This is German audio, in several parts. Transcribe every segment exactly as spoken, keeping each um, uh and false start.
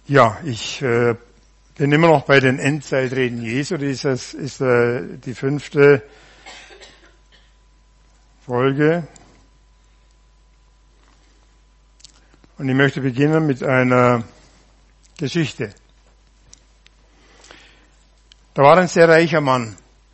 Ja, ich äh, bin immer noch bei den Endzeitreden Jesu. Dieses ist äh, die fünfte Folge. Und ich möchte beginnen mit einer Geschichte. Da war ein sehr reicher Mann.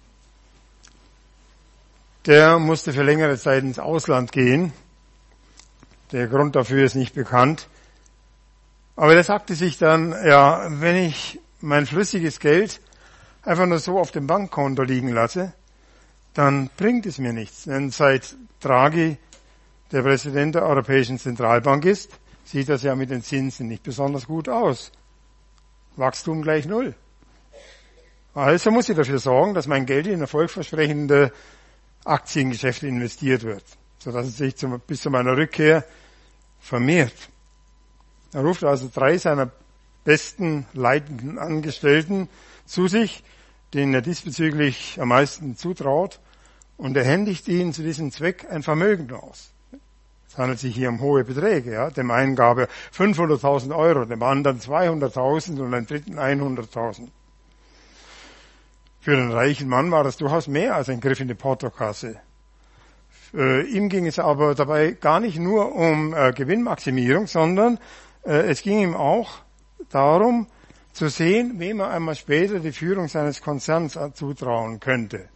Der musste für längere Zeit ins Ausland gehen. Der Grund dafür ist nicht bekannt. Aber der sagte sich dann, ja, wenn ich mein flüssiges Geld einfach nur so auf dem Bankkonto liegen lasse, dann bringt es mir nichts. Denn seit Draghi der Präsident der Europäischen Zentralbank ist, sieht das ja mit den Zinsen nicht besonders gut aus. Wachstum gleich null. Also muss ich dafür sorgen, dass mein Geld in erfolgversprechende Aktiengeschäfte investiert wird, sodass es sich zum, bis zu meiner Rückkehr vermehrt. Er ruft also drei seiner besten leitenden Angestellten zu sich, denen er diesbezüglich am meisten zutraut, und er händigt ihnen zu diesem Zweck ein Vermögen aus. Es handelt sich hier um hohe Beträge. Ja. Dem einen gab er fünfhunderttausend Euro, dem anderen zweihunderttausend und dem dritten hunderttausend. Für den reichen Mann war das durchaus mehr als ein Griff in die Portokasse. Äh, ihm ging es aber dabei gar nicht nur um äh, Gewinnmaximierung, sondern äh, es ging ihm auch darum, zu sehen, wem er einmal später die Führung seines Konzerns zutrauen könnte.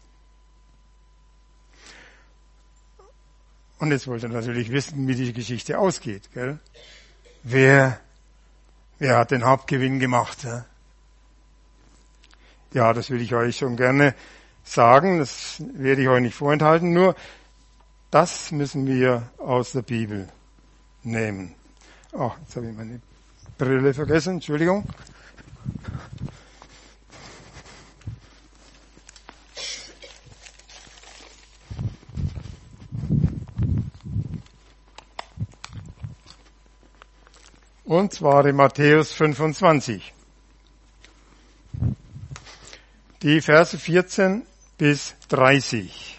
Und jetzt wollte er natürlich wissen, wie die Geschichte ausgeht. Gell? Wer, wer hat den Hauptgewinn gemacht? Ja? Ja, das will ich euch schon gerne sagen, das werde ich euch nicht vorenthalten, nur das müssen wir aus der Bibel nehmen. Ach, jetzt habe ich meine Brille vergessen, Entschuldigung. Und zwar in Matthäus fünfundzwanzig. Die Verse vierzehn bis dreißig.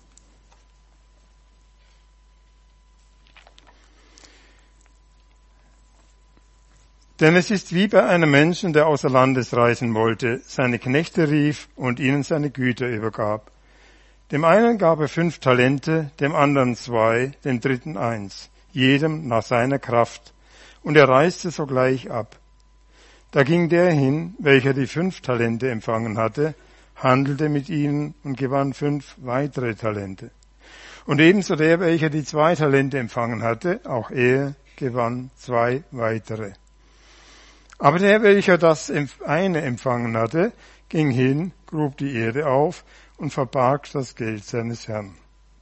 Denn es ist wie bei einem Menschen, der außer Landes reisen wollte, seine Knechte rief und ihnen seine Güter übergab. Dem einen gab er fünf Talente, dem anderen zwei, dem dritten eins, jedem nach seiner Kraft. Und er reiste sogleich ab. Da ging der hin, welcher die fünf Talente empfangen hatte, handelte mit ihnen und gewann fünf weitere Talente. Und ebenso der, welcher die zwei Talente empfangen hatte, auch er gewann zwei weitere. Aber der, welcher das eine empfangen hatte, ging hin, grub die Erde auf und verbarg das Geld seines Herrn.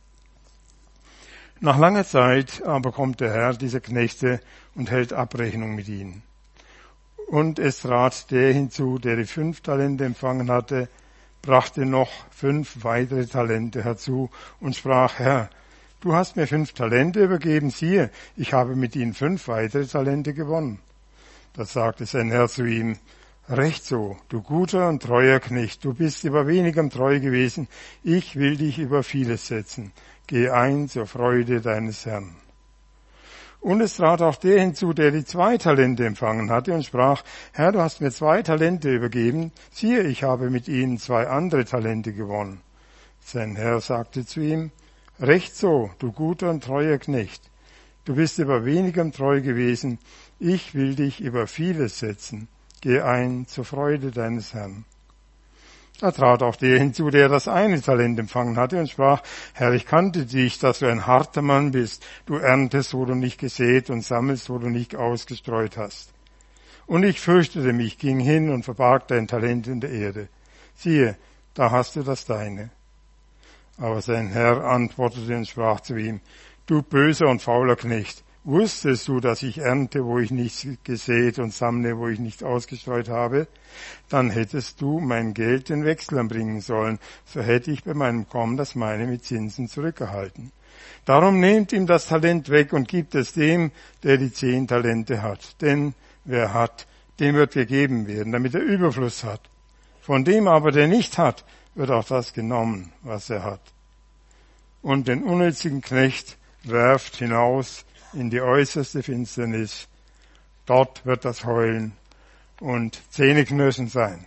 Nach langer Zeit aber kommt der Herr dieser Knechte und hält Abrechnung mit ihnen. Und es trat der hinzu, der die fünf Talente empfangen hatte, brachte noch fünf weitere Talente herzu und sprach, Herr, du hast mir fünf Talente übergeben, siehe, ich habe mit ihnen fünf weitere Talente gewonnen. Da sagte sein Herr zu ihm, recht so, du guter und treuer Knecht, du bist über wenigem treu gewesen, ich will dich über vieles setzen. Geh ein zur Freude deines Herrn. Und es trat auch der hinzu, der die zwei Talente empfangen hatte und sprach, Herr, du hast mir zwei Talente übergeben, siehe, ich habe mit ihnen zwei andere Talente gewonnen. Sein Herr sagte zu ihm, recht so, du guter und treuer Knecht, du bist über wenigem treu gewesen, ich will dich über vieles setzen, geh ein zur Freude deines Herrn. Da trat auch der hinzu, der das eine Talent empfangen hatte und sprach, Herr, ich kannte dich, dass du ein harter Mann bist. Du erntest, wo du nicht gesät und sammelst, wo du nicht ausgestreut hast. Und ich fürchtete mich, ging hin und verbarg dein Talent in der Erde. Siehe, da hast du das deine. Aber sein Herr antwortete und sprach zu ihm, du böser und fauler Knecht, wusstest du, dass ich ernte, wo ich nicht gesät und sammle, wo ich nicht ausgestreut habe? Dann hättest du mein Geld den Wechslern bringen sollen, so hätte ich bei meinem Kommen das meine mit Zinsen zurückgehalten. Darum nehmt ihm das Talent weg und gibt es dem, der die zehn Talente hat. Denn wer hat, dem wird gegeben werden, damit er Überfluss hat. Von dem aber, der nicht hat, wird auch das genommen, was er hat. Und den unnützigen Knecht werft hinaus in die äußerste Finsternis. Dort wird das Heulen und Zähneknirschen sein.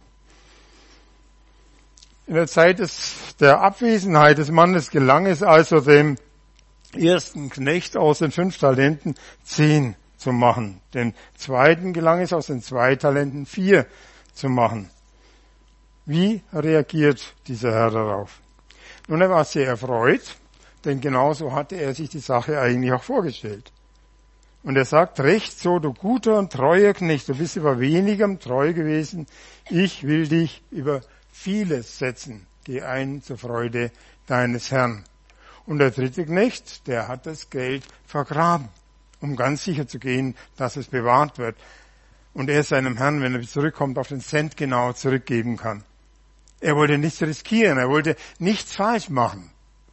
In der Zeit des, der Abwesenheit des Mannes gelang es also dem ersten Knecht aus den fünf Talenten zehn zu machen. Dem zweiten gelang es aus den zwei Talenten vier zu machen. Wie reagiert dieser Herr darauf? Nun, er war sehr erfreut, denn genauso hatte er sich die Sache eigentlich auch vorgestellt. Und er sagt, recht so, du guter und treuer Knecht, du bist über wenigem treu gewesen, ich will dich über vieles setzen, geh ein zur Freude deines Herrn. Und der dritte Knecht, der hat das Geld vergraben, um ganz sicher zu gehen, dass es bewahrt wird. Und er seinem Herrn, wenn er zurückkommt, auf den Cent genau zurückgeben kann. Er wollte nichts riskieren, er wollte nichts falsch machen.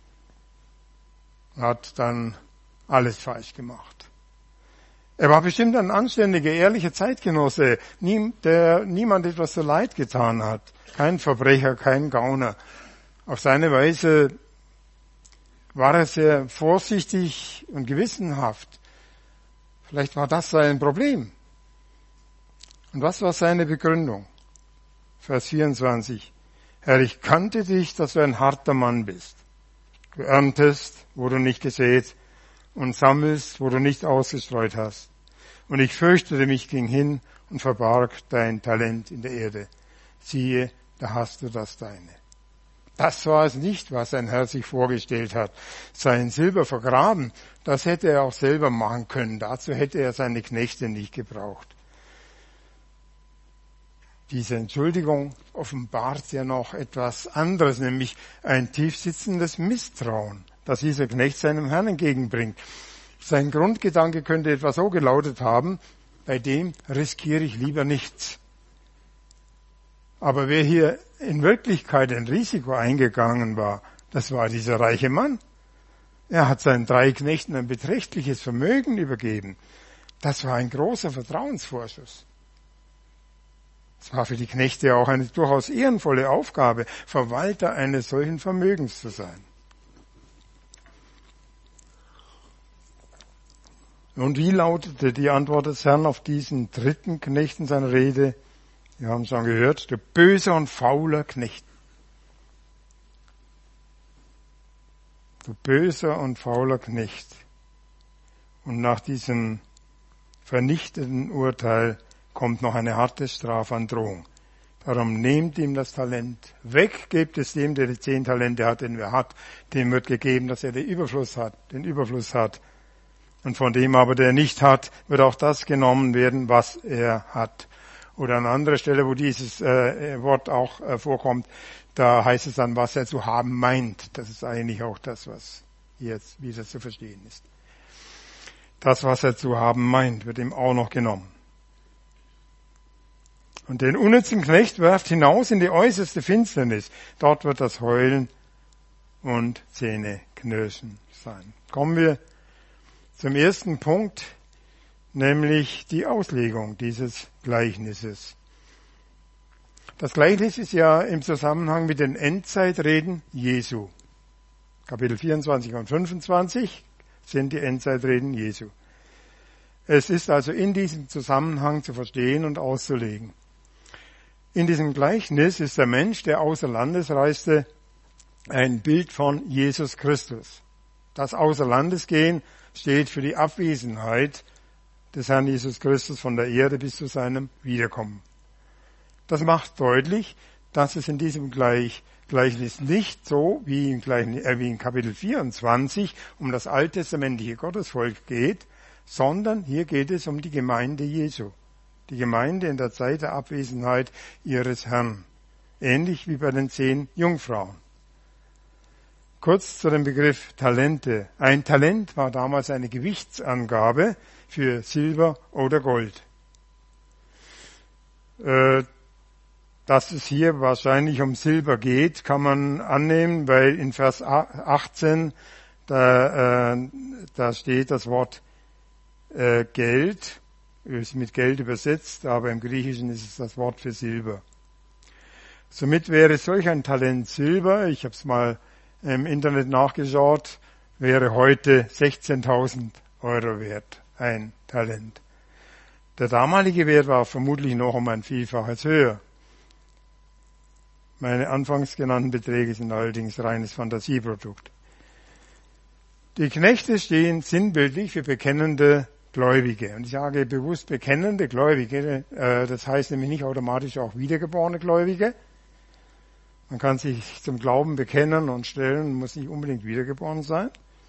Er hat dann alles falsch gemacht. Er war bestimmt ein anständiger, ehrlicher Zeitgenosse, der niemand etwas so leid getan hat. Kein Verbrecher, kein Gauner. Auf seine Weise war er sehr vorsichtig und gewissenhaft. Vielleicht war das sein Problem. Und was war seine Begründung? Vers vierundzwanzig. Herr, ich kannte dich, dass du ein harter Mann bist. Du erntest, wo du nicht gesät, und sammelst, wo du nicht ausgestreut hast. Und ich fürchtete mich, ging hin und verbarg dein Talent in der Erde. Siehe, da hast du das deine. Das war es nicht, was sein Herr sich vorgestellt hat. Sein Silber vergraben, das hätte er auch selber machen können. Dazu hätte er seine Knechte nicht gebraucht. Diese Entschuldigung offenbart ja noch etwas anderes, nämlich ein tiefsitzendes Misstrauen, das dieser Knecht seinem Herrn entgegenbringt. Sein Grundgedanke könnte etwa so gelautet haben, bei dem riskiere ich lieber nichts. Aber wer hier in Wirklichkeit ein Risiko eingegangen war, das war dieser reiche Mann. Er hat seinen drei Knechten ein beträchtliches Vermögen übergeben. Das war ein großer Vertrauensvorschuss. Es war für die Knechte auch eine durchaus ehrenvolle Aufgabe, Verwalter eines solchen Vermögens zu sein. Und wie lautete die Antwort des Herrn auf diesen dritten Knecht in seiner Rede? Wir haben es schon gehört, du böser und fauler Knecht. Du böser und fauler Knecht. Und nach diesem vernichtenden Urteil kommt noch eine harte Strafandrohung. Darum nehmt ihm das Talent weg, gebt es dem, der die zehn Talente hat, den wer hat, dem wird gegeben, dass er den Überfluss hat, den Überfluss hat. Und von dem aber, der nicht hat, wird auch das genommen werden, was er hat. Oder an anderer Stelle, wo dieses äh, Wort auch äh, vorkommt, da heißt es dann, was er zu haben meint. Das ist eigentlich auch das, was jetzt wieder zu verstehen ist. Das, was er zu haben meint, wird ihm auch noch genommen. Und den unnützen Knecht werft hinaus in die äußerste Finsternis. Dort wird das Heulen und Zähneknirschen sein. Kommen wir zum ersten Punkt, nämlich die Auslegung dieses Gleichnisses. Das Gleichnis ist ja im Zusammenhang mit den Endzeitreden Jesu. Kapitel vierundzwanzig und fünfundzwanzig sind die Endzeitreden Jesu. Es ist also in diesem Zusammenhang zu verstehen und auszulegen. In diesem Gleichnis ist der Mensch, der außer Landes reiste, ein Bild von Jesus Christus. Das Außerlandesgehen steht für die Abwesenheit des Herrn Jesus Christus von der Erde bis zu seinem Wiederkommen. Das macht deutlich, dass es in diesem Gleich, Gleichnis nicht so wie in, äh, wie in Kapitel vierundzwanzig um das alttestamentliche Gottesvolk geht, sondern hier geht es um die Gemeinde Jesu. Die Gemeinde in der Zeit der Abwesenheit ihres Herrn. Ähnlich wie bei den zehn Jungfrauen. Kurz zu dem Begriff Talente. Ein Talent war damals eine Gewichtsangabe für Silber oder Gold. Dass es hier wahrscheinlich um Silber geht, kann man annehmen, weil in Vers achtzehn da, da steht das Wort Geld, ist mit Geld übersetzt, aber im Griechischen ist es das Wort für Silber. Somit wäre solch ein Talent Silber, ich habe es mal im Internet nachgeschaut, wäre heute sechzehntausend Euro wert, ein Talent. Der damalige Wert war vermutlich noch um ein Vielfaches höher. Meine anfangs genannten Beträge sind allerdings reines Fantasieprodukt. Die Knechte stehen sinnbildlich für bekennende Gläubige. Und ich sage bewusst bekennende Gläubige, äh, das heißt nämlich nicht automatisch auch wiedergeborene Gläubige. Man kann sich zum Glauben bekennen und stellen, muss nicht unbedingt wiedergeboren sein.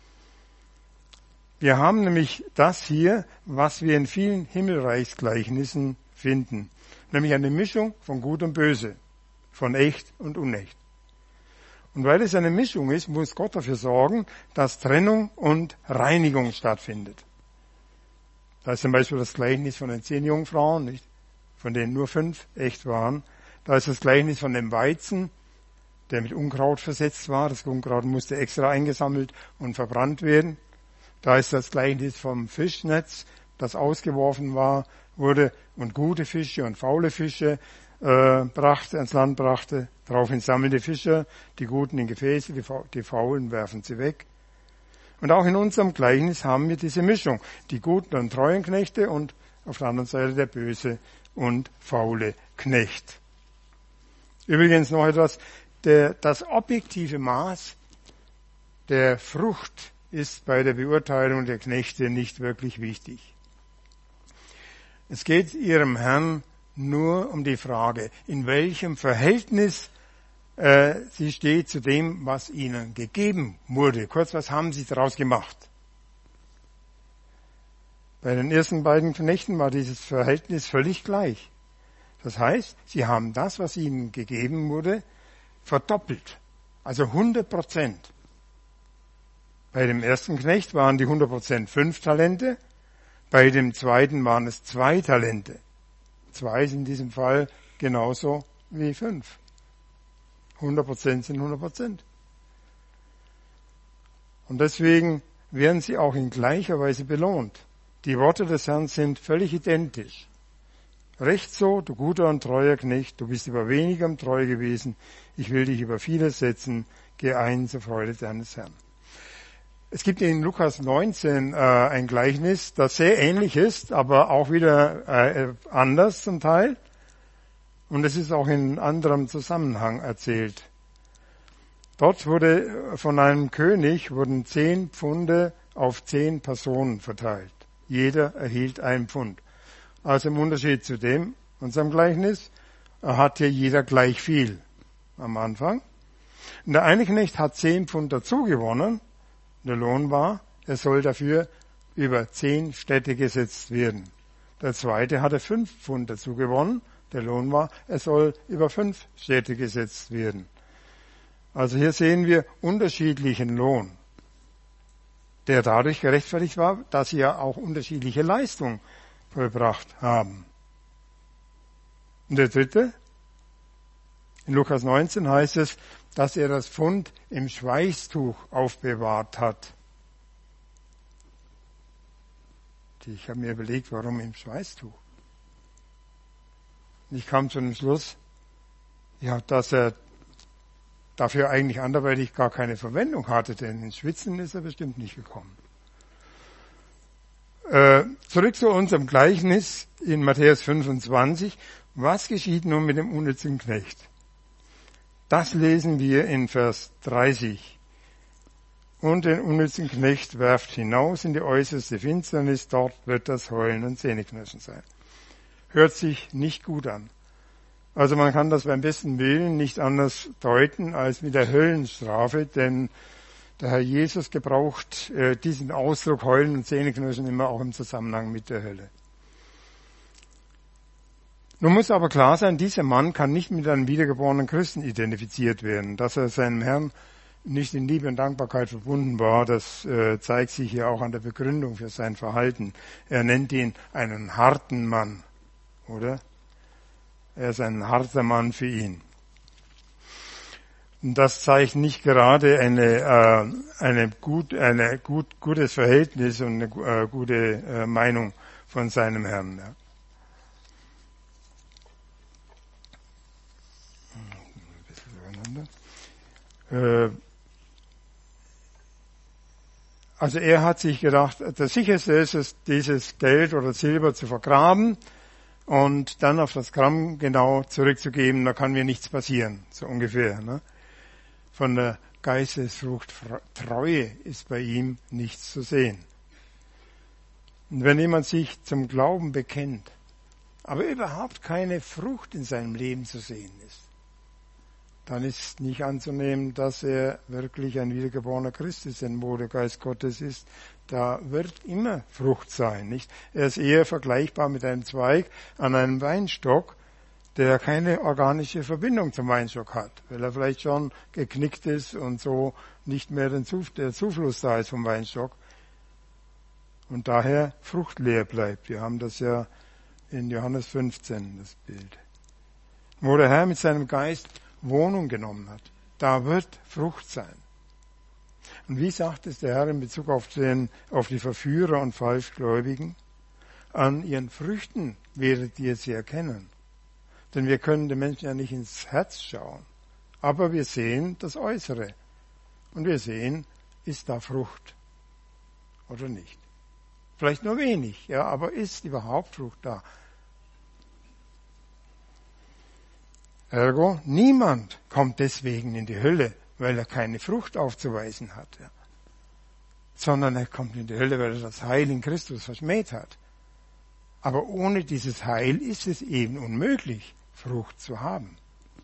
Wir haben nämlich das hier, was wir in vielen Himmelreichsgleichnissen finden, nämlich eine Mischung von Gut und Böse, von echt und unecht. Und weil es eine Mischung ist, muss Gott dafür sorgen, dass Trennung und Reinigung stattfindet. Da ist zum Beispiel das Gleichnis von den zehn Jungfrauen, nicht? Von denen nur fünf echt waren. Da ist das Gleichnis von dem Weizen, der mit Unkraut versetzt war. Das Unkraut musste extra eingesammelt und verbrannt werden. Da ist das Gleichnis vom Fischnetz, das ausgeworfen war, wurde und gute Fische und faule Fische äh, brachte, ans Land brachte. Daraufhin sammelte Fischer die Guten in Gefäße, die, die Faulen werfen sie weg. Und auch in unserem Gleichnis haben wir diese Mischung. Die guten und treuen Knechte und auf der anderen Seite der böse und faule Knecht. Übrigens noch etwas. Der, das objektive Maß der Frucht ist bei der Beurteilung der Knechte nicht wirklich wichtig. Es geht ihrem Herrn nur um die Frage, in welchem Verhältnis äh, sie steht zu dem, was ihnen gegeben wurde. Kurz, was haben sie daraus gemacht? Bei den ersten beiden Knechten war dieses Verhältnis völlig gleich. Das heißt, sie haben das, was ihnen gegeben wurde, verdoppelt. Also hundert Prozent. Bei dem ersten Knecht waren die hundert Prozent fünf Talente, bei dem zweiten waren es zwei Talente. Zwei ist in diesem Fall genauso wie fünf. hundert Prozent sind hundert Prozent. Und deswegen werden sie auch in gleicher Weise belohnt. Die Worte des Herrn sind völlig identisch. Recht so, du guter und treuer Knecht, du bist über wenigem treu gewesen, ich will dich über vieles setzen, geh ein zur Freude deines Herrn. Es gibt in Lukas neunzehn äh, ein Gleichnis, das sehr ähnlich ist, aber auch wieder äh, anders zum Teil. Und es ist auch in anderem Zusammenhang erzählt. Dort wurde von einem König wurden zehn Pfunde auf zehn Personen verteilt. Jeder erhielt ein Pfund. Also im Unterschied zu dem, unserem Gleichnis, hat hier jeder gleich viel am Anfang. Und der eine Knecht hat zehn Pfund dazu gewonnen. Der Lohn war, er soll dafür über zehn Städte gesetzt werden. Der zweite hatte fünf Pfund dazu gewonnen. Der Lohn war, er soll über fünf Städte gesetzt werden. Also hier sehen wir unterschiedlichen Lohn, der dadurch gerechtfertigt war, dass sie ja auch unterschiedliche Leistungen vollbracht haben. Und der dritte, in Lukas neunzehn heißt es, dass er das Pfund im Schweißtuch aufbewahrt hat. Ich habe mir überlegt, warum im Schweißtuch? Ich kam zu dem Schluss, ja, dass er dafür eigentlich anderweitig gar keine Verwendung hatte, denn ins Schwitzen ist er bestimmt nicht gekommen. Äh, zurück zu unserem Gleichnis in Matthäus fünfundzwanzig. Was geschieht nun mit dem unnützen Knecht? Das lesen wir in Vers dreißig. Und den unnützen Knecht werft hinaus in die äußerste Finsternis, dort wird das Heulen und Zähneknirschen sein. Hört sich nicht gut an. Also man kann das beim besten Willen nicht anders deuten als mit der Höllenstrafe, denn der Herr Jesus gebraucht äh, diesen Ausdruck Heulen und Zähneknirschen immer auch im Zusammenhang mit der Hölle. Nun muss aber klar sein, dieser Mann kann nicht mit einem wiedergeborenen Christen identifiziert werden. Dass er seinem Herrn nicht in Liebe und Dankbarkeit verbunden war, das äh, zeigt sich hier auch an der Begründung für sein Verhalten. Er nennt ihn einen harten Mann, oder? Er ist ein harter Mann für ihn. Und das zeigt nicht gerade eine, äh, eine gut, eine gut, gutes Verhältnis und eine äh, gute äh, Meinung von seinem Herrn. Ja. Äh, Also er hat sich gedacht, das sicherste ist es, dieses Geld oder Silber zu vergraben und dann auf das Gramm genau zurückzugeben, da kann mir nichts passieren, so ungefähr. Ne? Von der Geistesfrucht Treue ist bei ihm nichts zu sehen. Und wenn jemand sich zum Glauben bekennt, aber überhaupt keine Frucht in seinem Leben zu sehen ist, dann ist nicht anzunehmen, dass er wirklich ein wiedergeborener Christ ist, denn wo der Geist Gottes ist, da wird immer Frucht sein, nicht? Er ist eher vergleichbar mit einem Zweig an einem Weinstock, der keine organische Verbindung zum Weinstock hat, weil er vielleicht schon geknickt ist und so nicht mehr der Zufluss da ist vom Weinstock und daher fruchtleer bleibt. Wir haben das ja in Johannes fünfzehn, das Bild. Wo der Herr mit seinem Geist Wohnung genommen hat, da wird Frucht sein. Und wie sagt es der Herr in Bezug auf, den, auf die Verführer und Falschgläubigen? An ihren Früchten werdet ihr sie erkennen. Denn wir können den Menschen ja nicht ins Herz schauen. Aber wir sehen das Äußere. Und wir sehen, ist da Frucht oder nicht. Vielleicht nur wenig, ja, aber ist überhaupt Frucht da? Ergo, niemand kommt deswegen in die Hölle, weil er keine Frucht aufzuweisen hat, ja. Sondern er kommt in die Hölle, weil er das Heil in Christus verschmäht hat. Aber ohne dieses Heil ist es eben unmöglich, Frucht zu haben.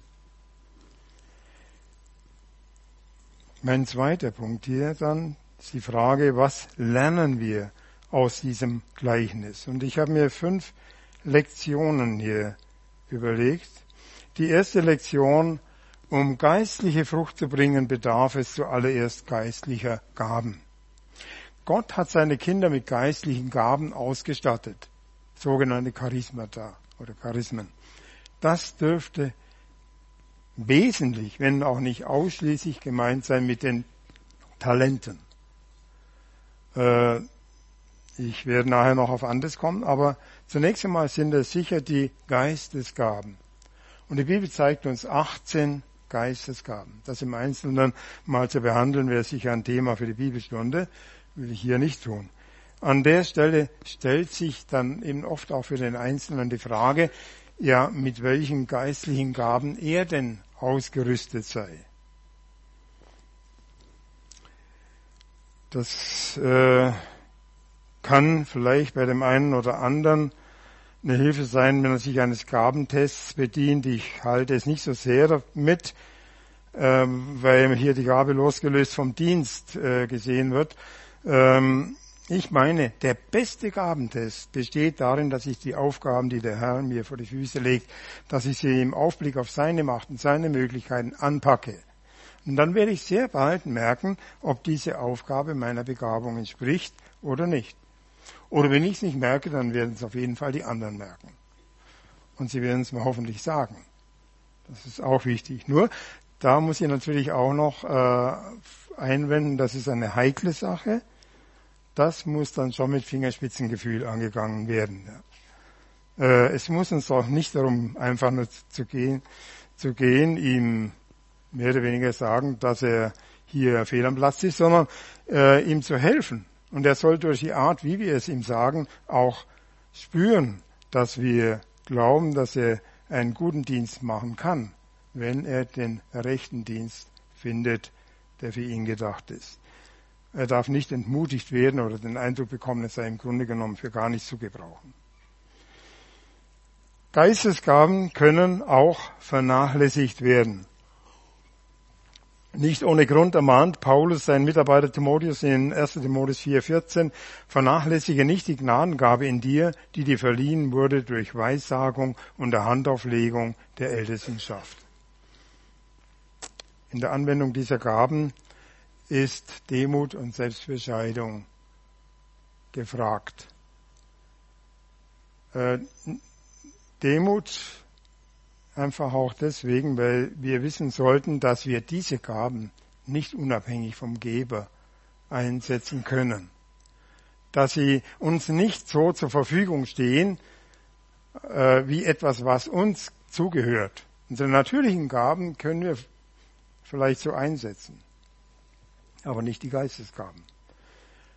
Mein zweiter Punkt hier dann ist die Frage, was lernen wir aus diesem Gleichnis? Und ich habe mir fünf Lektionen hier überlegt. Die erste Lektion, um geistliche Frucht zu bringen, bedarf es zuallererst geistlicher Gaben. Gott hat seine Kinder mit geistlichen Gaben ausgestattet, sogenannte Charismata oder Charismen. Das dürfte wesentlich, wenn auch nicht ausschließlich gemeint sein mit den Talenten. Äh, ich werde nachher noch auf anderes kommen, aber zunächst einmal sind es sicher die Geistesgaben. Und die Bibel zeigt uns achtzehn Geistesgaben. Das im Einzelnen mal zu behandeln, wäre sicher ein Thema für die Bibelstunde, will ich hier nicht tun. An der Stelle stellt sich dann eben oft auch für den Einzelnen die Frage, ja, mit welchen geistlichen Gaben er denn ausgerüstet sei. Das äh, kann vielleicht bei dem einen oder anderen eine Hilfe sein, wenn er sich eines Gabentests bedient. Ich halte es nicht so sehr damit, ähm, weil hier die Gabe losgelöst vom Dienst äh, gesehen wird. Ähm, ich meine, der beste Gabentest besteht darin, dass ich die Aufgaben, die der Herr mir vor die Füße legt, dass ich sie im Aufblick auf seine Macht und seine Möglichkeiten anpacke. Und dann werde ich sehr bald merken, ob diese Aufgabe meiner Begabung entspricht oder nicht. Oder wenn ich es nicht merke, dann werden es auf jeden Fall die anderen merken. Und sie werden es mir hoffentlich sagen. Das ist auch wichtig. Nur, da muss ich natürlich auch noch äh, einwenden, das ist eine heikle Sache. Das muss dann schon mit Fingerspitzengefühl angegangen werden. Ja. Äh, es muss uns auch nicht darum, einfach nur zu gehen, zu gehen, ihm mehr oder weniger sagen, dass er hier fehl am Platz ist, sondern äh, ihm zu helfen. Und er soll durch die Art, wie wir es ihm sagen, auch spüren, dass wir glauben, dass er einen guten Dienst machen kann, wenn er den rechten Dienst findet, der für ihn gedacht ist. Er darf nicht entmutigt werden oder den Eindruck bekommen, es sei im Grunde genommen für gar nichts zu gebrauchen. Geistesgaben können auch vernachlässigt werden. Nicht ohne Grund ermahnt Paulus seinen Mitarbeiter Timotheus in erster Timotheus vier vierzehn, vernachlässige nicht die Gnadengabe in dir, die dir verliehen wurde durch Weissagung und der Handauflegung der Ältestenschaft. In der Anwendung dieser Gaben ist Demut und Selbstbescheidung gefragt. Äh, Demut einfach auch deswegen, weil wir wissen sollten, dass wir diese Gaben nicht unabhängig vom Geber einsetzen können. Dass sie uns nicht so zur Verfügung stehen, äh, wie etwas, was uns zugehört. Unsere natürlichen Gaben können wir vielleicht so einsetzen, aber nicht die Geistesgaben.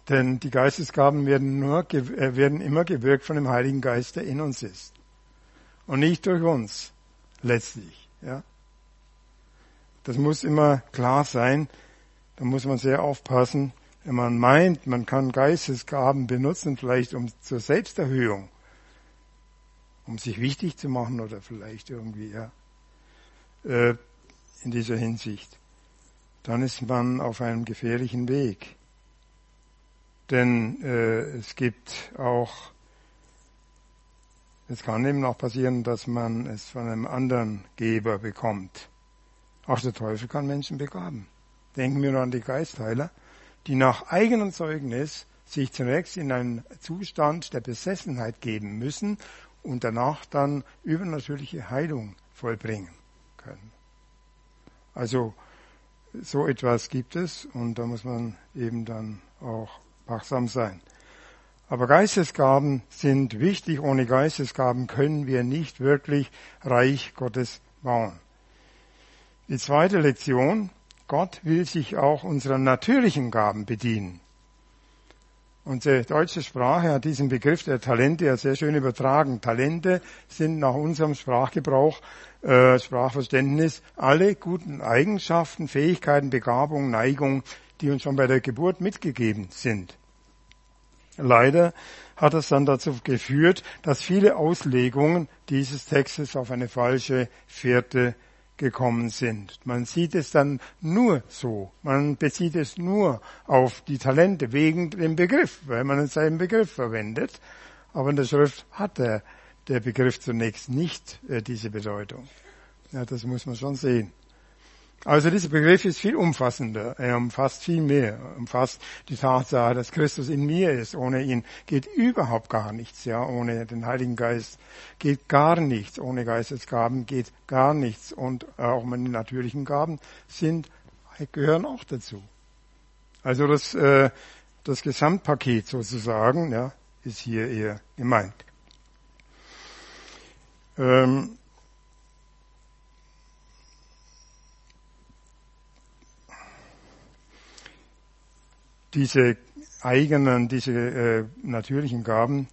Denn die Geistesgaben werden nur, werden immer gewirkt von dem Heiligen Geist, der in uns ist. Und nicht durch uns, letztlich, ja. Das muss immer klar sein. Da muss man sehr aufpassen, wenn man meint, man kann Geistesgaben benutzen, vielleicht um zur Selbsterhöhung, um sich wichtig zu machen oder vielleicht irgendwie, ja, äh, in dieser Hinsicht. Dann ist man auf einem gefährlichen Weg. Denn äh, es gibt auch, es kann eben auch passieren, dass man es von einem anderen Geber bekommt. Auch der Teufel kann Menschen begaben. Denken wir nur an die Geistheiler, die nach eigenem Zeugnis sich zunächst in einen Zustand der Besessenheit geben müssen und danach dann übernatürliche Heilung vollbringen können. Also so etwas gibt es und da muss man eben dann auch wachsam sein. Aber Geistesgaben sind wichtig. Ohne Geistesgaben können wir nicht wirklich Reich Gottes bauen. Die zweite Lektion: Gott will sich auch unserer natürlichen Gaben bedienen. Unsere deutsche Sprache hat diesen Begriff der Talente ja sehr schön übertragen. Talente sind nach unserem Sprachgebrauch, äh, Sprachverständnis, alle guten Eigenschaften, Fähigkeiten, Begabungen, Neigungen, die uns schon bei der Geburt mitgegeben sind. Leider hat es dann dazu geführt, dass viele Auslegungen dieses Textes auf eine falsche Fährte gekommen sind. Man sieht es dann nur so. Man bezieht es nur auf die Talente wegen dem Begriff, weil man seinen Begriff verwendet. Aber in der Schrift hat der, der Begriff zunächst nicht äh, diese Bedeutung. Ja, das muss man schon sehen. Also dieser Begriff ist viel umfassender. Er umfasst viel mehr. Er umfasst die Tatsache, dass Christus in mir ist. Ohne ihn geht überhaupt gar nichts. Ja, ohne den Heiligen Geist geht gar nichts. Ohne Geistesgaben geht gar nichts. Und auch meine natürlichen Gaben sind, gehören auch dazu. Also das, äh, das Gesamtpaket sozusagen, ja, ist hier eher gemeint. Ähm, Diese eigenen, diese äh, natürlichen Gaben,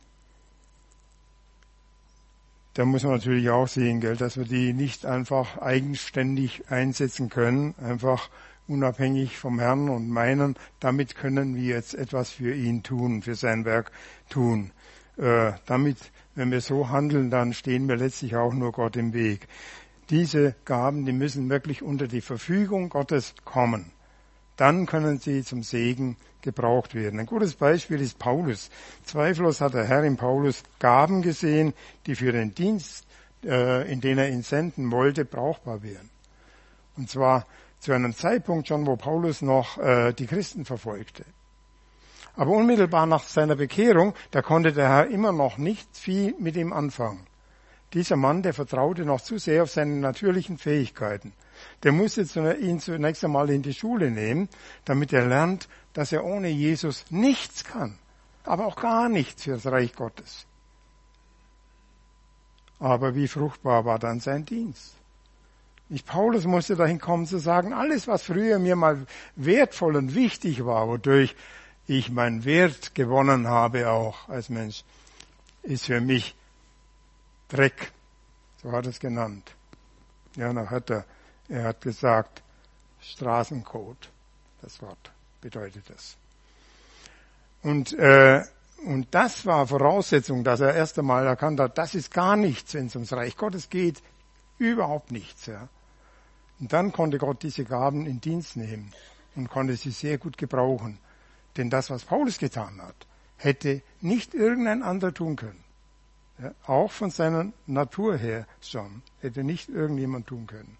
da muss man natürlich auch sehen, gell, dass wir die nicht einfach eigenständig einsetzen können, einfach unabhängig vom Herrn und meinen, damit können wir jetzt etwas für ihn tun, für sein Werk tun. Äh, damit, wenn wir so handeln, dann stehen wir letztlich auch nur Gott im Weg. Diese Gaben, die müssen wirklich unter die Verfügung Gottes kommen. Dann können sie zum Segen gebraucht werden. Ein gutes Beispiel ist Paulus. Zweifellos hat der Herr in Paulus Gaben gesehen, die für den Dienst, äh, in den er ihn senden wollte, brauchbar wären. Und zwar zu einem Zeitpunkt schon, wo Paulus noch äh, die Christen verfolgte. Aber unmittelbar nach seiner Bekehrung, da konnte der Herr immer noch nicht viel mit ihm anfangen. Dieser Mann, der vertraute noch zu sehr auf seine natürlichen Fähigkeiten. Der musste ihn zunächst einmal in die Schule nehmen, damit er lernt, dass er ohne Jesus nichts kann, aber auch gar nichts für das Reich Gottes. Aber wie fruchtbar war dann sein Dienst? Nicht Paulus musste dahin kommen zu sagen, alles, was früher mir mal wertvoll und wichtig war, wodurch ich meinen Wert gewonnen habe auch als Mensch, ist für mich Dreck. So hat er es genannt. Ja, dann hat er Er hat gesagt, Straßencode, das Wort bedeutet das. Und, äh, und das war Voraussetzung, dass er erst einmal erkannt hat, das ist gar nichts, wenn es ums Reich Gottes geht, überhaupt nichts. Ja. Und dann konnte Gott diese Gaben in Dienst nehmen und konnte sie sehr gut gebrauchen. Denn das, was Paulus getan hat, hätte nicht irgendein anderer tun können. Ja, auch von seiner Natur her schon, hätte nicht irgendjemand tun können.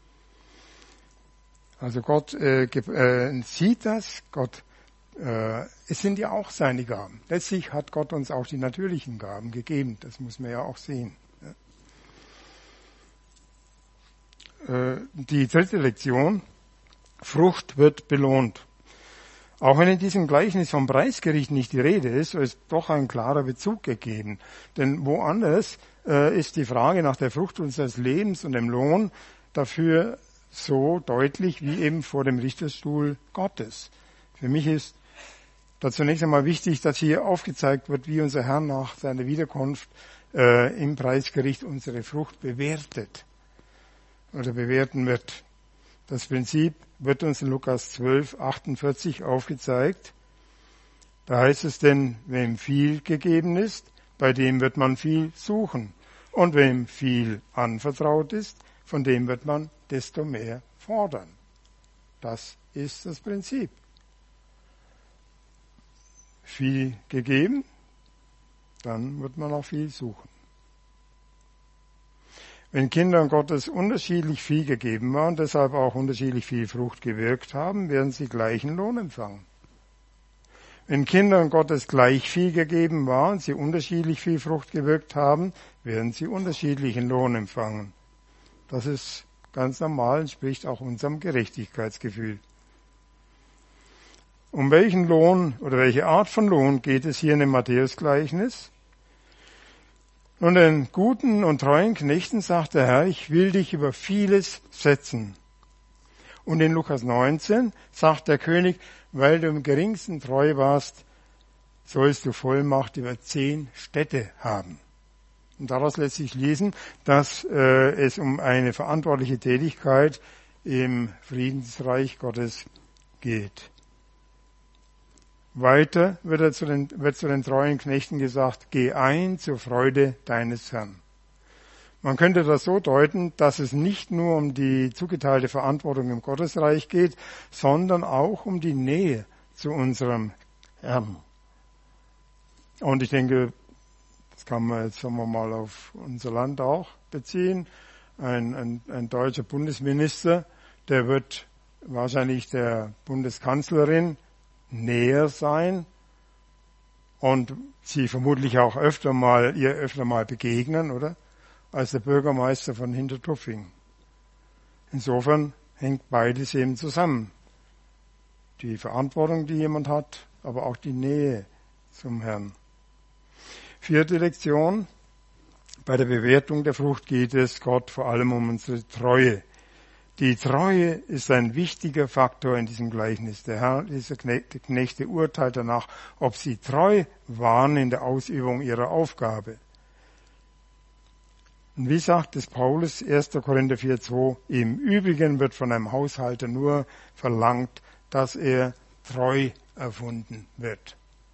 Also Gott äh, äh, sieht das, Gott, äh, es sind ja auch seine Gaben. Letztlich hat Gott uns auch die natürlichen Gaben gegeben, das muss man ja auch sehen. Ja. Äh, die dritte Lektion, Frucht wird belohnt. Auch wenn in diesem Gleichnis vom Preisgericht nicht die Rede ist, so ist doch ein klarer Bezug gegeben. Denn woanders äh, ist die Frage nach der Frucht unseres Lebens und dem Lohn dafür so deutlich wie eben vor dem Richterstuhl Gottes. Für mich ist Da zunächst einmal wichtig, dass hier aufgezeigt wird, wie unser Herr nach seiner Wiederkunft äh, im Preisgericht unsere Frucht bewertet oder bewerten wird. Das Prinzip wird uns in Lukas zwölf, achtundvierzig aufgezeigt. Da heißt es denn, wem viel gegeben ist, bei dem wird man viel suchen. Und wem viel anvertraut ist, von dem wird man desto mehr fordern. Das ist das Prinzip. Viel gegeben, dann wird man auch viel suchen. Wenn Kindern Gottes unterschiedlich viel gegeben war und deshalb auch unterschiedlich viel Frucht gewirkt haben, werden sie gleichen Lohn empfangen. Wenn Kindern Gottes gleich viel gegeben war und sie unterschiedlich viel Frucht gewirkt haben, werden sie unterschiedlichen Lohn empfangen. Das ist ganz normal, entspricht auch unserem Gerechtigkeitsgefühl. Um welchen Lohn oder welche Art von Lohn geht es hier in dem Matthäus-Gleichnis? Nun, den guten und treuen Knechten sagt der Herr, ich will dich über vieles setzen. Und in Lukas neunzehn sagt der König, weil du im geringsten treu warst, sollst du Vollmacht über zehn Städte haben. Und daraus lässt sich schließen, dass äh, es um eine verantwortliche Tätigkeit im Friedensreich Gottes geht. Weiter wird, er zu den, wird zu den treuen Knechten gesagt, geh ein zur Freude deines Herrn. Man könnte das so deuten, dass es nicht nur um die zugeteilte Verantwortung im Gottesreich geht, sondern auch um die Nähe zu unserem Herrn. Und ich denke, das kann man jetzt sagen wir mal auf unser Land auch beziehen. Ein, ein, ein deutscher Bundesminister, der wird wahrscheinlich der Bundeskanzlerin näher sein und sie vermutlich auch öfter mal, ihr öfter mal begegnen, oder? Als der Bürgermeister von Hintertupfing. Insofern hängt beides eben zusammen. Die Verantwortung, die jemand hat, aber auch die Nähe zum Herrn. Vierte Lektion. Bei der Bewertung der Frucht geht es Gott vor allem um unsere Treue. Die Treue ist ein wichtiger Faktor in diesem Gleichnis. Der Herr, dieser Knechte urteilt danach, ob sie treu waren in der Ausübung ihrer Aufgabe. Und wie sagt es Paulus, erster Korinther vier zwei, im Übrigen wird von einem Haushalter nur verlangt, dass er treu erfunden wird.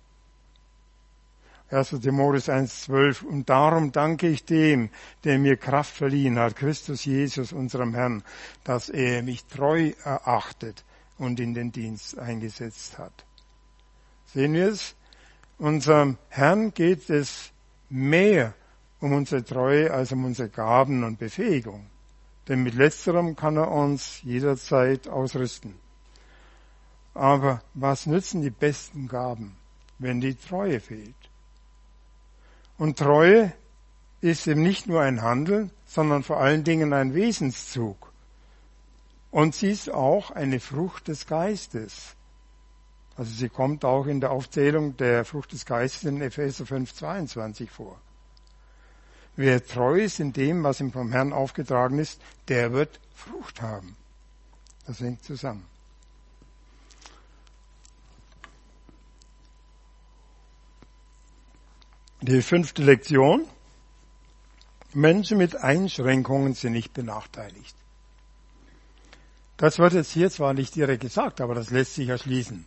erster Timotheus eins zwölf, und darum danke ich dem, der mir Kraft verliehen hat, Christus Jesus, unserem Herrn, dass er mich treu erachtet und in den Dienst eingesetzt hat. Sehen wir es? Unserem Herrn geht es mehr um unsere Treue als um unsere Gaben und Befähigung. Denn mit letzterem kann er uns jederzeit ausrüsten. Aber was nützen die besten Gaben, wenn die Treue fehlt? Und Treue ist eben nicht nur ein Handeln, sondern vor allen Dingen ein Wesenszug. Und sie ist auch eine Frucht des Geistes. Also sie kommt auch in der Aufzählung der Frucht des Geistes in Epheser fünf zweiundzwanzig vor. Wer treu ist in dem, was ihm vom Herrn aufgetragen ist, der wird Frucht haben. Das hängt zusammen. Die fünfte Lektion. Menschen mit Einschränkungen sind nicht benachteiligt. Das wird jetzt hier zwar nicht direkt gesagt, aber das lässt sich erschließen.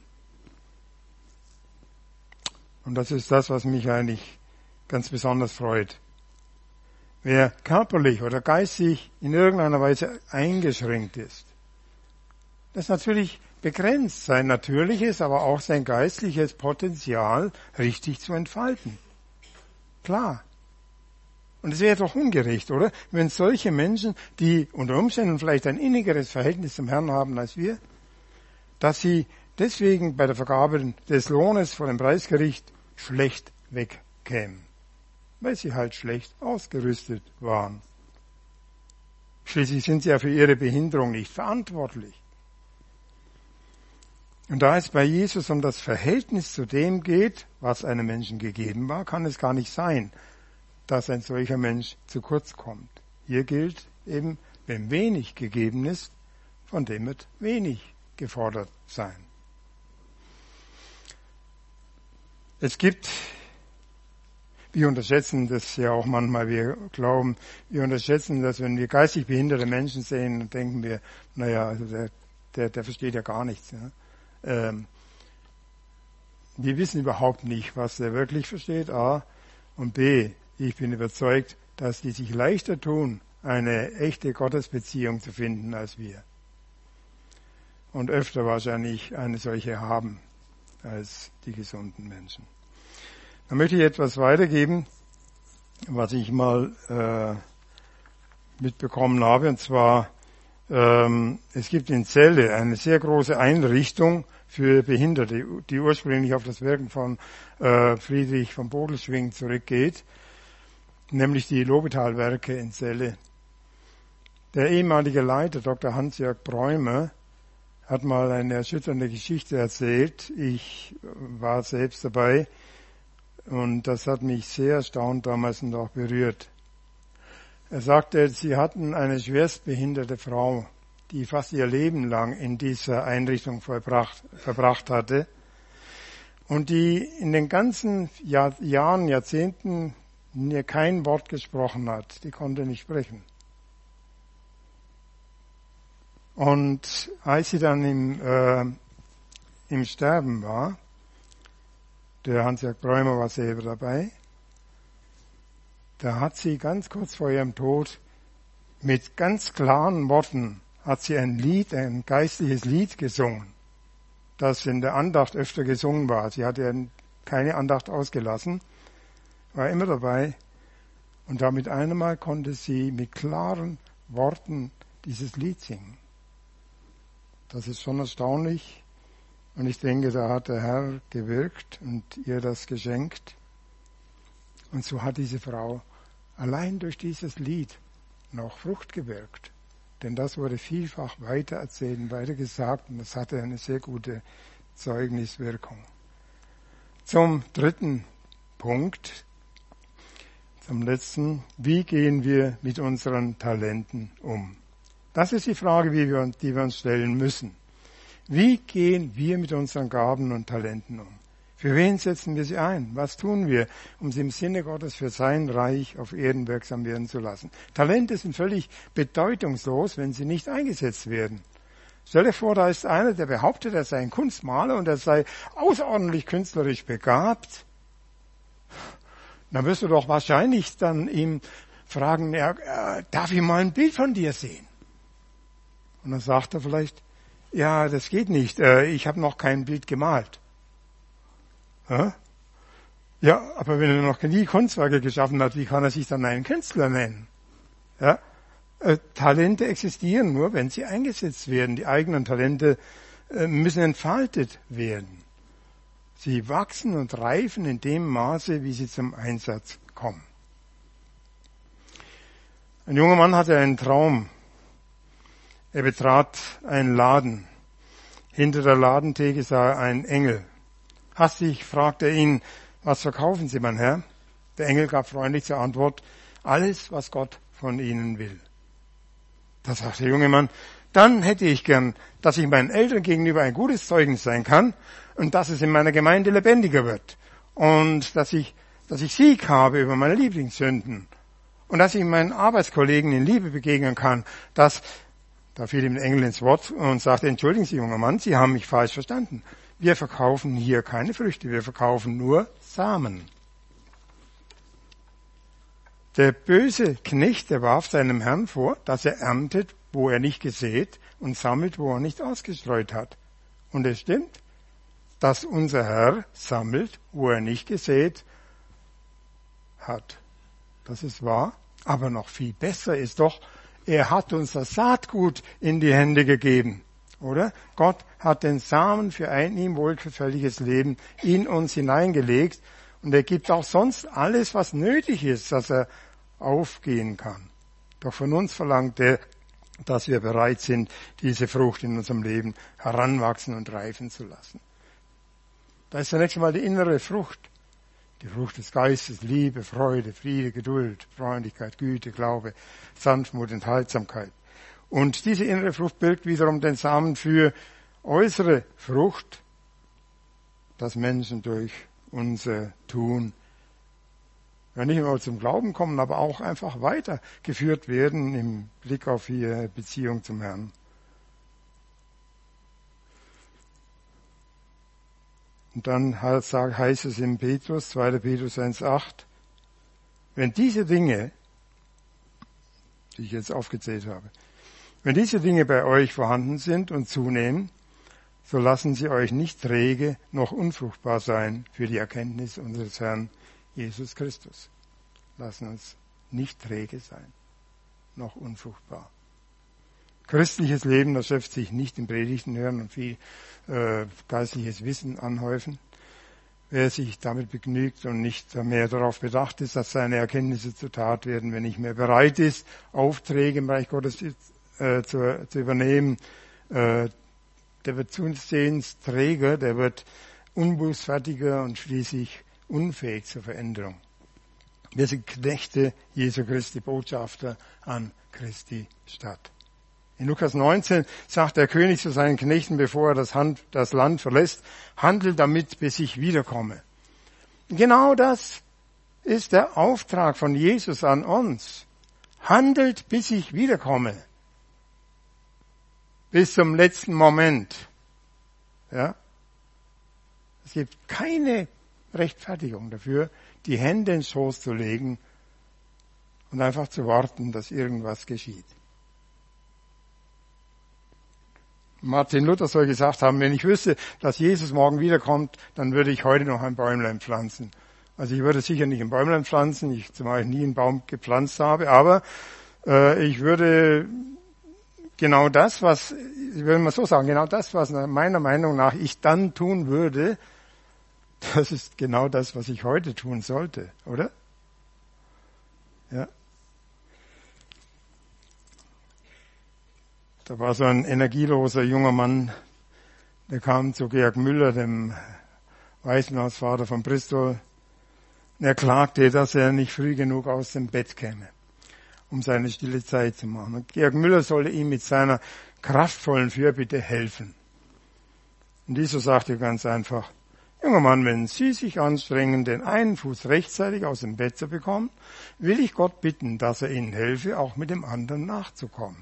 Und das ist das, was mich eigentlich ganz besonders freut. Wer körperlich oder geistig in irgendeiner Weise eingeschränkt ist, das ist natürlich begrenzt, sein natürliches, aber auch sein geistliches Potenzial richtig zu entfalten. Klar. Und es wäre doch ungerecht, oder? Wenn solche Menschen, die unter Umständen vielleicht ein innigeres Verhältnis zum Herrn haben als wir, dass sie deswegen bei der Vergabe des Lohnes vor dem Preisgericht schlecht wegkämen. Weil sie halt schlecht ausgerüstet waren. Schließlich sind sie ja für ihre Behinderung nicht verantwortlich. Und da es bei Jesus um das Verhältnis zu dem geht, was einem Menschen gegeben war, kann es gar nicht sein, dass ein solcher Mensch zu kurz kommt. Hier gilt eben, wem wenig gegeben ist, von dem wird wenig gefordert sein. Es gibt, wir unterschätzen das ja auch manchmal, wir glauben, wir unterschätzen das, wenn wir geistig behinderte Menschen sehen, dann denken wir, naja, also der, der, der versteht ja gar nichts. Ja. Ähm, wir wissen überhaupt nicht, was er wirklich versteht, A, und B, ich bin überzeugt, dass die sich leichter tun, eine echte Gottesbeziehung zu finden als wir. Und öfter wahrscheinlich eine solche haben als die gesunden Menschen. Dann möchte ich etwas weitergeben, was ich mal äh, mitbekommen habe, und zwar ähm, es gibt in Celle eine sehr große Einrichtung für Behinderte, die ursprünglich auf das Wirken von äh, Friedrich von Bodelschwingh zurückgeht, nämlich die Lobetal-Werke in Celle. Der ehemalige Leiter, Doktor Hans-Jörg Bräumer, hat mal eine erschütternde Geschichte erzählt. Ich war selbst dabei und das hat mich sehr erstaunt damals und auch berührt. Er sagte, sie hatten eine schwerstbehinderte Frau, die fast ihr Leben lang in dieser Einrichtung verbracht, verbracht hatte und die in den ganzen Jahr, Jahren, Jahrzehnten kein Wort gesprochen hat. Die konnte nicht sprechen. Und als sie dann im, äh, im Sterben war, der Hans-Jörg Bräumer war selber dabei, da hat sie ganz kurz vor ihrem Tod mit ganz klaren Worten hat sie ein Lied, ein geistliches Lied gesungen, das in der Andacht öfter gesungen war. Sie hatte keine Andacht ausgelassen, war immer dabei und damit einmal konnte sie mit klaren Worten dieses Lied singen. Das ist schon erstaunlich und ich denke, da hat der Herr gewirkt und ihr das geschenkt. Und so hat diese Frau allein durch dieses Lied noch Frucht gewirkt. Denn das wurde vielfach weitererzählt und weitergesagt und das hatte eine sehr gute Zeugniswirkung. Zum dritten Punkt, zum letzten, wie gehen wir mit unseren Talenten um? Das ist die Frage, die wir, die wir uns stellen müssen. Wie gehen wir mit unseren Gaben und Talenten um? Für wen setzen wir sie ein? Was tun wir, um sie im Sinne Gottes für sein Reich auf Erden wirksam werden zu lassen? Talente sind völlig bedeutungslos, wenn sie nicht eingesetzt werden. Stell dir vor, da ist einer, der behauptet, er sei ein Kunstmaler und er sei außerordentlich künstlerisch begabt. Dann wirst du doch wahrscheinlich dann ihm fragen, ja, darf ich mal ein Bild von dir sehen? Und dann sagt er vielleicht, ja, das geht nicht, ich habe noch kein Bild gemalt. Ja, aber wenn er noch nie Kunstwerke geschaffen hat, wie kann er sich dann einen Künstler nennen? Ja, äh, Talente existieren nur, wenn sie eingesetzt werden. Die eigenen Talente äh, müssen entfaltet werden. Sie wachsen und reifen in dem Maße, wie sie zum Einsatz kommen. Ein junger Mann hatte einen Traum. Er betrat einen Laden. Hinter der Ladentheke sah er einen Engel. Hastig fragte er ihn, was verkaufen Sie, mein Herr? Der Engel gab freundlich zur Antwort, alles, was Gott von Ihnen will. Da sagte der junge Mann, dann hätte ich gern, dass ich meinen Eltern gegenüber ein gutes Zeugnis sein kann und dass es in meiner Gemeinde lebendiger wird und dass ich, dass ich Sieg habe über meine Lieblingssünden und dass ich meinen Arbeitskollegen in Liebe begegnen kann, dass, da fiel ihm der Engel ins Wort und sagte, entschuldigen Sie, junger Mann, Sie haben mich falsch verstanden. Wir verkaufen hier keine Früchte, wir verkaufen nur Samen. Der böse Knecht, der warf seinem Herrn vor, dass er erntet, wo er nicht gesät und sammelt, wo er nicht ausgestreut hat. Und es stimmt, dass unser Herr sammelt, wo er nicht gesät hat. Das ist wahr, aber noch viel besser ist doch, er hat uns das Saatgut in die Hände gegeben. Oder? Gott hat den Samen für ein ihm wohlgefälliges Leben in uns hineingelegt und er gibt auch sonst alles, was nötig ist, dass er aufgehen kann. Doch von uns verlangt er, dass wir bereit sind, diese Frucht in unserem Leben heranwachsen und reifen zu lassen. Da ist zunächst einmal die innere Frucht. Die Frucht des Geistes, Liebe, Freude, Friede, Geduld, Freundlichkeit, Güte, Glaube, Sanftmut, Enthaltsamkeit. Und diese innere Frucht birgt wiederum den Samen für äußere Frucht, dass Menschen durch unser Tun. Ja, nicht nur zum Glauben kommen, aber auch einfach weitergeführt werden im Blick auf ihre Beziehung zum Herrn. Und dann heißt es in Petrus, zweiter Petrus eins acht, wenn diese Dinge, die ich jetzt aufgezählt habe, wenn diese Dinge bei euch vorhanden sind und zunehmen, so lassen sie euch nicht träge noch unfruchtbar sein für die Erkenntnis unseres Herrn Jesus Christus. Lassen uns nicht träge sein, noch unfruchtbar. Christliches Leben, das schöpft sich nicht in Predigten hören und viel äh, geistliches Wissen anhäufen. Wer sich damit begnügt und nicht mehr darauf bedacht ist, dass seine Erkenntnisse zur Tat werden, wenn nicht mehr bereit ist, Aufträge im Reich Gottes äh, zu, zu übernehmen, äh, der wird zusehends träger, der wird unbußfertiger und schließlich unfähig zur Veränderung. Wir sind Knechte Jesu Christi, Botschafter an Christi Stadt. In Lukas neunzehn sagt der König zu seinen Knechten, bevor er das, Hand, das Land verlässt, handelt damit, bis ich wiederkomme. Genau das ist der Auftrag von Jesus an uns. Handelt, bis ich wiederkomme. Bis zum letzten Moment. Ja? Es gibt keine Rechtfertigung dafür, die Hände ins Schoß zu legen und einfach zu warten, dass irgendwas geschieht. Martin Luther soll gesagt haben, wenn ich wüsste, dass Jesus morgen wiederkommt, dann würde ich heute noch ein Bäumlein pflanzen. Also ich würde sicher nicht ein Bäumlein pflanzen, ich zumal ich nie einen Baum gepflanzt habe, aber äh, ich würde genau das, was, ich will mal so sagen, genau das, was meiner Meinung nach ich dann tun würde, das ist genau das, was ich heute tun sollte, oder? Ja. Da war so ein energieloser junger Mann, der kam zu Georg Müller, dem Waisenhausvater von Bristol, und er klagte, dass er nicht früh genug aus dem Bett käme, um seine stille Zeit zu machen. Und Georg Müller sollte ihm mit seiner kraftvollen Fürbitte helfen. Und dieser sagte ganz einfach, junger Mann, wenn Sie sich anstrengen, den einen Fuß rechtzeitig aus dem Bett zu bekommen, will ich Gott bitten, dass er Ihnen helfe, auch mit dem anderen nachzukommen.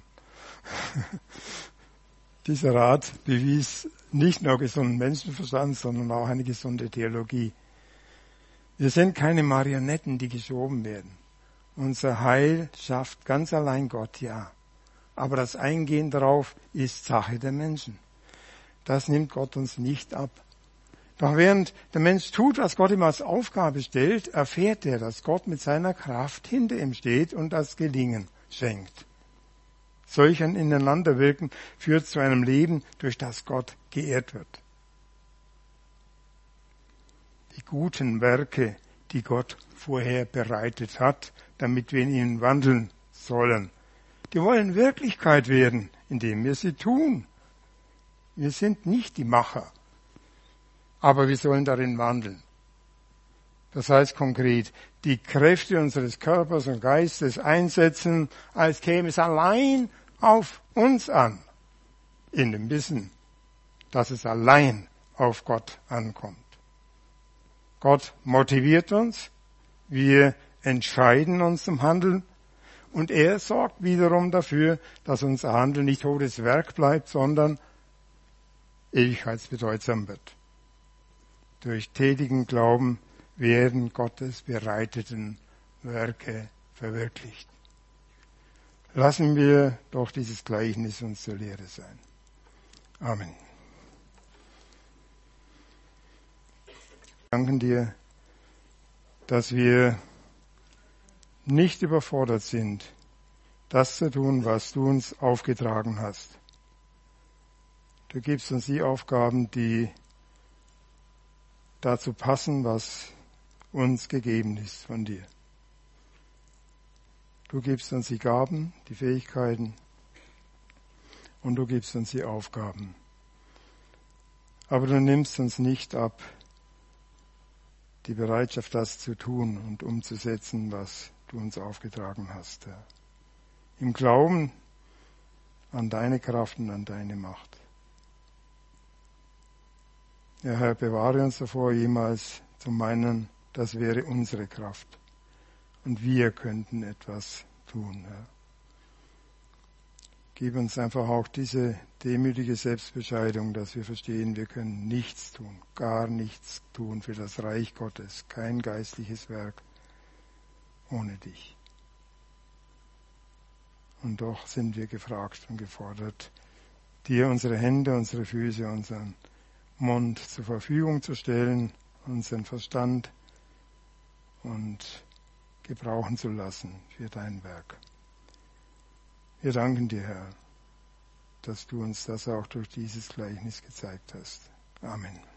Dieser Rat bewies nicht nur gesunden Menschenverstand, sondern auch eine gesunde Theologie. Wir sind keine Marionetten, die geschoben werden. Unser Heil schafft ganz allein Gott, ja. Aber das Eingehen darauf ist Sache der Menschen. Das nimmt Gott uns nicht ab. Doch während der Mensch tut, was Gott ihm als Aufgabe stellt, erfährt er, dass Gott mit seiner Kraft hinter ihm steht und das Gelingen schenkt. Solch ein Ineinanderwirken führt zu einem Leben, durch das Gott geehrt wird. Die guten Werke, die Gott vorher bereitet hat, damit wir in ihnen wandeln sollen, die wollen Wirklichkeit werden, indem wir sie tun. Wir sind nicht die Macher, aber wir sollen darin wandeln. Das heißt konkret, die Kräfte unseres Körpers und Geistes einsetzen, als käme es allein auf uns an, in dem Wissen, dass es allein auf Gott ankommt. Gott motiviert uns, wir entscheiden uns zum Handeln und er sorgt wiederum dafür, dass unser Handeln nicht totes Werk bleibt, sondern ewigkeitsbedeutsam wird. Durch tätigen Glauben werden Gottes bereiteten Werke verwirklicht. Lassen wir doch dieses Gleichnis uns zur Lehre sein. Amen. Wir danken dir, dass wir nicht überfordert sind, das zu tun, was du uns aufgetragen hast. Du gibst uns die Aufgaben, die dazu passen, was uns gegeben ist von dir. Du gibst uns die Gaben, die Fähigkeiten und du gibst uns die Aufgaben. Aber du nimmst uns nicht ab die Bereitschaft, das zu tun und umzusetzen, was du uns aufgetragen hast. Im Glauben an deine Kraft und an deine Macht. Ja, Herr, bewahre uns davor, jemals zu meinen, das wäre unsere Kraft. Und wir könnten etwas tun, Herr. Gib uns einfach auch diese demütige Selbstbescheidung, dass wir verstehen, wir können nichts tun, gar nichts tun für das Reich Gottes, kein geistliches Werk ohne dich. Und doch sind wir gefragt und gefordert, dir unsere Hände, unsere Füße, unseren Mund zur Verfügung zu stellen, unseren Verstand und gebrauchen zu lassen für dein Werk. Wir danken dir, Herr, dass du uns das auch durch dieses Gleichnis gezeigt hast. Amen.